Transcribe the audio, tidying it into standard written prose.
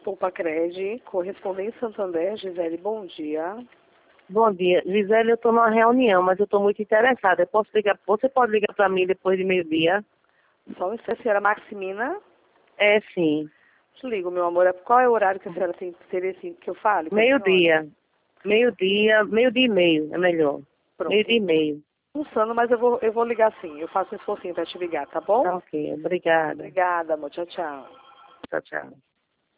Poupa-Cred, correspondente Santander, Gisele, bom dia. Bom dia. Gisele, eu estou numa reunião, mas eu estou muito interessada. Você pode ligar para mim depois de meio-dia? Só um instante, senhora Maximina. É, sim. Te ligo, meu amor. Qual é o horário que a senhora tem interesse que eu fale com a senhora? Meio-dia. Meio-dia e meio, é melhor. Pronto. Meio-dia e meio. Funciona, mas eu vou ligar sim. Eu faço um esforcinho para te ligar, tá bom? Tá ok. Obrigada. Obrigada, amor. Tchau, tchau. Tchau, tchau.